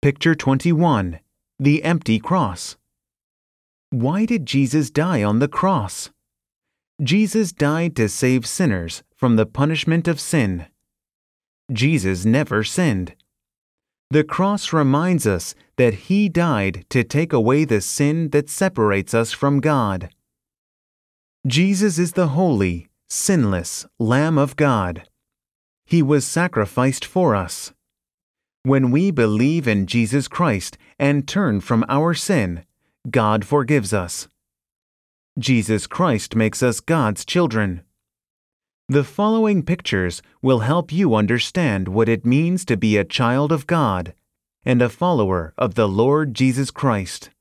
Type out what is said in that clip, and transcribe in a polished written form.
Picture 21. The empty cross. Why did Jesus die on the cross? Jesus died to save sinners from the punishment of sin. Jesus never sinned. The cross reminds us that He died to take away the sin that separates us from God. Jesus is the holy, sinless Lamb of God. He was sacrificed for us. When we believe in Jesus Christ and turn from our sin, God forgives us. Jesus Christ makes us God's children. The following pictures will help you understand what it means to be a child of God and a follower of the Lord Jesus Christ.